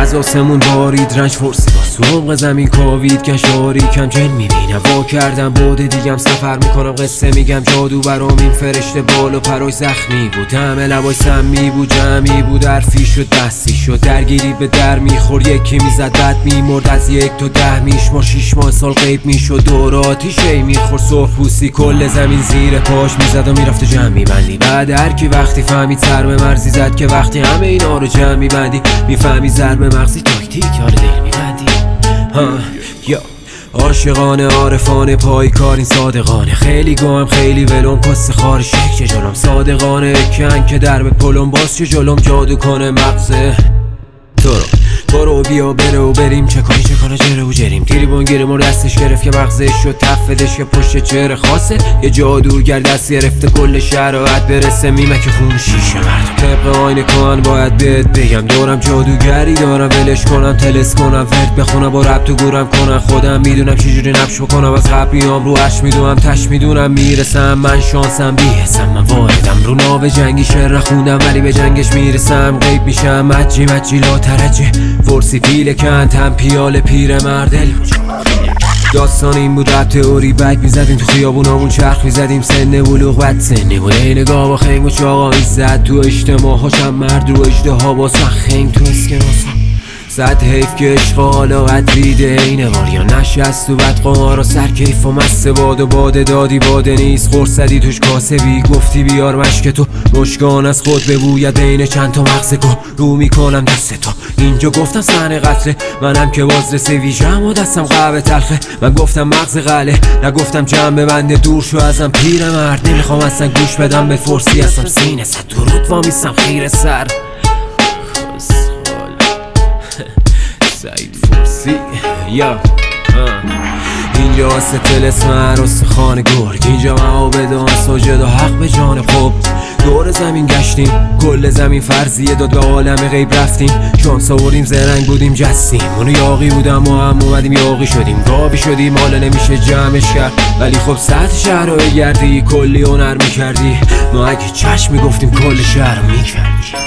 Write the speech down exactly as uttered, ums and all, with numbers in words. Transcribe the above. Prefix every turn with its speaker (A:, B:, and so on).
A: از آسمون بارید رنج فرسی باز تو عمق زمین کاوید گشاری کم جن میبینم وا کردم بعد دیگم سفر میکنم قصه میگم جادو برام این فرشته بال و پرای زخمی بود همه لبای سمی بود جمعی بود حرفی شد دستی شد درگیری به در میخور یکی میزد بعد میمرد از یک تا ده میشمار شیش ماه سال غیب میشد دور آتیشه میخور سرخ پوستی کل زمین زیر پاش میزد و میرفته جمع میبندی بعد هر کی وقتی فهمید سر به مرزی زد که وقتی همه اینا رو جمع میبندی میفهمی ضرب مغزی تاکتیک ها رو دل میبندی ها یا عاشقانه عارفانه پای کار این صادقانه خیلی گوهم خیلی ولوم کس خار شک چه جلوم صادقانه کن که در به پلم باز چه جلوم جادو کنه مغزه تو رو تو رو بیا بره و بریم چه کنی چه کنه جره و جریم تیریبون گیریم و دستش گرفت که مغزش شد تفدش که پشت چهره خاصه یه جادوگر دست گرفته کل شرایط برسه میمک خون شیشه مردم طبق آینه کن باید بهت بگم دورم جادوگری دارم ولش کنم تلس کنم ورد بخونم با ربط و گورم کنم خودم میدونم چجوری نبش بکنم از قبل میام رو عش میدونم تش میدونم میرسم من شانسم بیهسم من واردم رو ناو جنگی شعر خوندم ولی به جنگش میرسم غیب میشم مجی مجی لا ترجه فرسی پیل کند هم پیال پیر مردل داستان این بود رب تئوری بک میزدیم تو خیابونامون چرخ میزدیم سن بلوغ بد سنی بود این نگاه با خنگ و چاقا میزد تو اجتماع هاشم مرد رو اجده ها با خنگ تو اسکناسم صد حیف که عشق حالا قد ریده اینه واریا نشست تو بد قمار و سر کیف و مست باد و باده دادی باده نیست خورد زدی توش کاسبی گفتی بیار مشک تو مشکان از خود ببوید بین چند تا مغز کن رو میکنم دست تو اینجا گفتم سن قتله منم که بازرسه ویژم و دستم قهوه تلخه من گفتم مغز غله نگفتم جمع بنده دور شو ازم پیر مرد نمیخوام اصلا گوش بدم به فرسی هستم سینه صد درود وامیستم خیر سر سعید فرسی یا اینجا واسه تلسم عروس خانه گرگ اینجا معابد و مساجد و حق به جان خوب دور زمین گشتیم کل زمین فرضیه داد به عالم غیب رفتیم شانس آوردیم زرنگ بودیم جستیم اونو یاقی بودم و هم اومدیم یاقی شدیم گاوی شدیم حالا نمیشه جمعش کرد ولی خب سطح شهر رو بگردی کلی هنر میکردی ما اگه چشم میگفتیم کل شهر رو میکردی